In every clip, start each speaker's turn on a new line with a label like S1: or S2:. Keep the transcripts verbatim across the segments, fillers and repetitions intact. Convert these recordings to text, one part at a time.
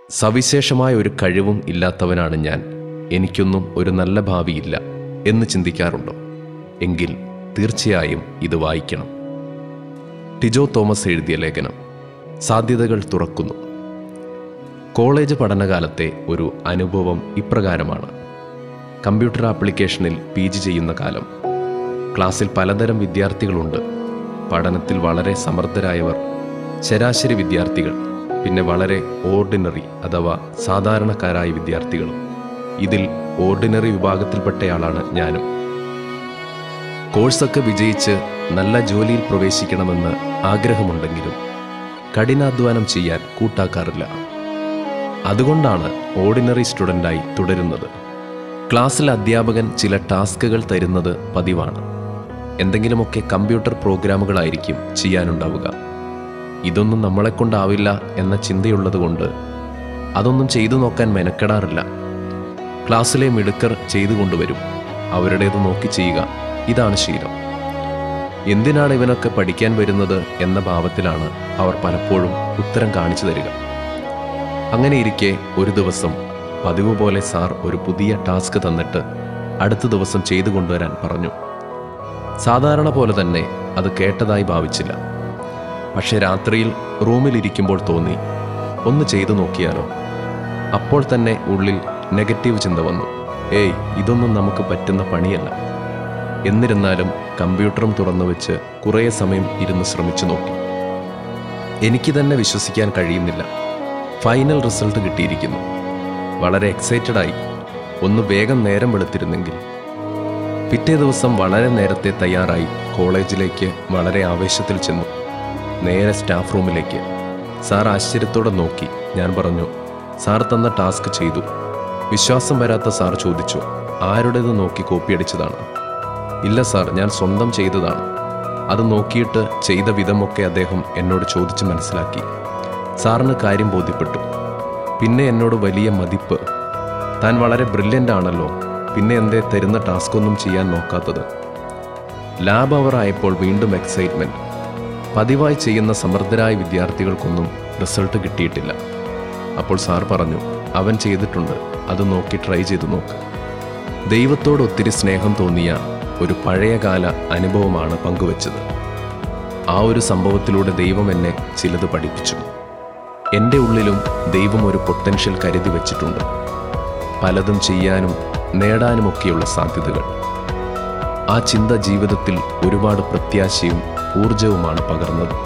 S1: സവിശേഷമായ ഒരു കഴിവും ഇല്ലാത്തവനാണ് ഞാൻ, എനിക്കൊന്നും ഒരു നല്ല ഭാവിയില്ല എന്ന് ചിന്തിക്കാറുണ്ടോ? എങ്കിൽ തീർച്ചയായും ഇത് വായിക്കണം. ടിജോ തോമസ് എഴുതിയ ലേഖനം സാധ്യതകൾ തുറക്കുന്നു. കോളേജ് പഠനകാലത്തെ ഒരു അനുഭവം ഇപ്രകാരമാണ്. കമ്പ്യൂട്ടർ ആപ്ലിക്കേഷനിൽ പി ജി ചെയ്യുന്ന കാലം. ക്ലാസ്സിൽ പലതരം വിദ്യാർത്ഥികളുണ്ട്. പഠനത്തിൽ വളരെ സമർത്ഥരായവർ, ശരാശരി വിദ്യാർത്ഥികൾ, പിന്നെ വളരെ ഓർഡിനറി അഥവാ സാധാരണക്കാരായ വിദ്യാർത്ഥികളും. ഇതിൽ ഓർഡിനറി വിഭാഗത്തിൽപ്പെട്ടയാളാണ് ഞാനും. കോഴ്സൊക്കെ വിജയിച്ച് നല്ല ജോലിയിൽ പ്രവേശിക്കണമെന്ന് ആഗ്രഹമുണ്ടെങ്കിലും കഠിനാധ്വാനം ചെയ്യാൻ കൂട്ടാക്കാറില്ല. അതുകൊണ്ടാണ് ഓർഡിനറി സ്റ്റുഡൻ്റായി തുടരുന്നത്. ക്ലാസ്സിൽ അധ്യാപകൻ ചില ടാസ്കുകൾ തരുന്നത് പതിവാണ്. എന്തെങ്കിലുമൊക്കെ കമ്പ്യൂട്ടർ പ്രോഗ്രാമുകളായിരിക്കും ചെയ്യാനുണ്ടാവുക. ഇതൊന്നും നമ്മളെക്കൊണ്ടാവില്ല എന്ന ചിന്തയുള്ളതുകൊണ്ട് അതൊന്നും ചെയ്തു നോക്കാൻ മെനക്കെടാറില്ല. ക്ലാസ്സിലെ മിടുക്കർ ചെയ്തു കൊണ്ടുവരും, അവരുടേത് നോക്കി ചെയ്യുക. ഇതാണ് ശീലം. എന്തിനാണ് ഇവനൊക്കെ പഠിക്കാൻ വരുന്നത് എന്ന ഭാവത്തിലാണ് അവർ പലപ്പോഴും ഉത്തരം കാണിച്ചു തരിക. അങ്ങനെ ഇരിക്കെ ഒരു ദിവസം പതിവ് പോലെ സാർ ഒരു പുതിയ ടാസ്ക് തന്നിട്ട് അടുത്ത ദിവസം ചെയ്തു കൊണ്ടുവരാൻ പറഞ്ഞു. സാധാരണ പോലെ തന്നെ അത് കേട്ടതായി ഭാവിച്ചില്ല. പക്ഷെ രാത്രിയിൽ റൂമിലിരിക്കുമ്പോൾ തോന്നി, ഒന്ന് ചെയ്തു നോക്കിയാലോ. അപ്പോൾ തന്നെ ഉള്ളിൽ നെഗറ്റീവ് ചിന്ത വന്നു. ഏയ്, ഇതൊന്നും നമുക്ക് പറ്റുന്ന പണിയല്ല. എന്നിരുന്നാലും കമ്പ്യൂട്ടറും തുറന്നു വെച്ച് കുറേ സമയം ഇരുന്ന് ശ്രമിച്ചു നോക്കി. എനിക്ക് തന്നെ വിശ്വസിക്കാൻ കഴിയുന്നില്ല. ഫൈനൽ റിസൾട്ട് കിട്ടിയിരിക്കുന്നു. വളരെ എക്സൈറ്റഡായി. ഒന്ന് വേഗം നേരം വെളുത്തിരുന്നെങ്കിൽ. പിറ്റേ ദിവസം വളരെ നേരത്തെ തയ്യാറായി കോളേജിലേക്ക് വളരെ ആവേശത്തിൽ ചെന്നു. നേരെ സ്റ്റാഫ് റൂമിലേക്ക്. സാർ ആശ്ചര്യത്തോടെ നോക്കി. ഞാൻ പറഞ്ഞു, സാർ തന്ന ടാസ്ക് ചെയ്തു. വിശ്വാസം വരാത്ത സാർ ചോദിച്ചു, ആരുടേത് നോക്കി കോപ്പി അടിച്ചതാണ്? ഇല്ല സാർ, ഞാൻ സ്വന്തം ചെയ്തതാണ്. അത് നോക്കിയിട്ട് ചെയ്ത വിധമൊക്കെ അദ്ദേഹം എന്നോട് ചോദിച്ച് മനസ്സിലാക്കി. സാറിന് കാര്യം ബോധ്യപ്പെട്ടു. പിന്നെ എന്നോട് വലിയ മതിപ്പ്. താൻ വളരെ ബ്രില്യൻ്റ് ആണല്ലോ, പിന്നെ എന്തേ തരുന്ന ടാസ്ക് ഒന്നും ചെയ്യാൻ നോക്കാത്തത്? ലാബ് അവർ ആയപ്പോൾ വീണ്ടും എക്സൈറ്റ്മെൻറ്റ്. പതിവായി ചെയ്യുന്ന സമർത്ഥരായ വിദ്യാർത്ഥികൾക്കൊന്നും റിസൾട്ട് കിട്ടിയിട്ടില്ല. അപ്പോൾ സാർ പറഞ്ഞു, അവൻ ചെയ്തിട്ടുണ്ട്, അത് നോക്കി ട്രൈ ചെയ്തു നോക്ക്. ദൈവത്തോട് ഒത്തിരി സ്നേഹം തോന്നിയ ഒരു പഴയകാല അനുഭവമാണ് പങ്കുവച്ചത്. ആ ഒരു സംഭവത്തിലൂടെ ദൈവം എന്നെ ചിലത് പഠിപ്പിച്ചു. എൻ്റെ ഉള്ളിലും ദൈവം ഒരു പൊട്ടൻഷ്യൽ കരുതി വച്ചിട്ടുണ്ട്. പലതും ചെയ്യാനും നേടാനുമൊക്കെയുള്ള സാധ്യതകൾ. ആ ചിന്ത ജീവിതത്തിൽ ഒരുപാട് പ്രത്യാശയും ഊർജവുമാണ് പകർന്നത്.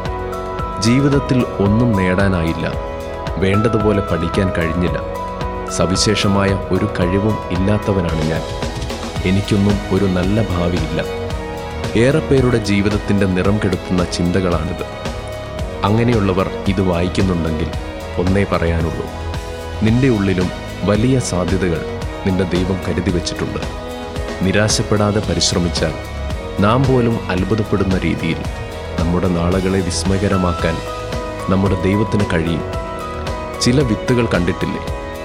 S1: ജീവിതത്തിൽ ഒന്നും നേടാനായില്ല, വേണ്ടതുപോലെ പഠിക്കാൻ കഴിഞ്ഞില്ല, സവിശേഷമായ ഒരു കഴിവും ഇല്ലാത്തവനാണ് ഞാൻ, എനിക്കൊന്നും ഒരു നല്ല ഭാവിയില്ല. ഏറെ പേരുടെ ജീവിതത്തിൻ്റെ നിറം കെടുത്തുന്ന ചിന്തകളാണിത്. അങ്ങനെയുള്ളവർ ഇത് വായിക്കുന്നുണ്ടെങ്കിൽ ഒന്നേ പറയാനുള്ളൂ, നിന്റെ ഉള്ളിലും വലിയ സാധ്യതകൾ നിന്റെ ദൈവം കരുതി വച്ചിട്ടുണ്ട്. നിരാശപ്പെടാതെ പരിശ്രമിച്ചാൽ നാം പോലും അത്ഭുതപ്പെടുന്ന രീതിയിൽ നമ്മുടെ നാളുകളെ വിസ്മയകരമാക്കാൻ നമ്മുടെ ദൈവത്തിന് കഴിയും. ചില വിത്തുകൾ കണ്ടിട്ടില്ലേ?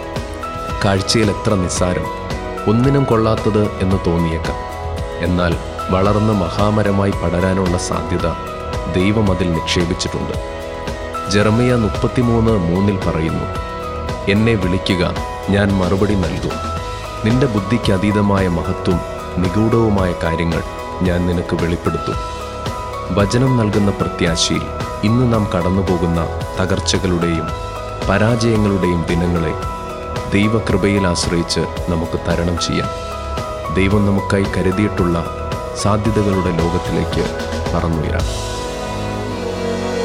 S1: കാഴ്ചയിൽ എത്ര നിസ്സാരം, ഒന്നിനും കൊള്ളാത്തത് എന്ന് തോന്നിയേക്കാം. എന്നാൽ വളർന്ന് മഹാമരമായി പടരാനുള്ള സാധ്യത ദൈവം അതിൽ നിക്ഷേപിച്ചിട്ടുണ്ട്. ജെറമിയ മുപ്പത്തിമൂന്ന് മൂന്നിൽ പറയുന്നു, എന്നെ വിളിക്കുക, ഞാൻ മറുപടി നൽകും. നിന്റെ ബുദ്ധിക്ക് അതീതമായ മഹത്വം, നിഗൂഢവുമായ കാര്യങ്ങൾ ഞാൻ നിനക്ക് വെളിപ്പെടുത്തും. വചനം നൽകുന്ന പ്രത്യാശയിൽ ഇന്ന് നാം കടന്നുപോകുന്ന തകർച്ചകളുടെയും പരാജയങ്ങളുടെയും ദിനങ്ങളെ ദൈവകൃപയിൽ ആശ്രയിച്ച് നമുക്ക് തരണം ചെയ്യാം. ദൈവം നമുക്കായി കരുതിയിട്ടുള്ള സാധ്യതകളുടെ ലോകത്തിലേക്ക് പറന്നുയരാം.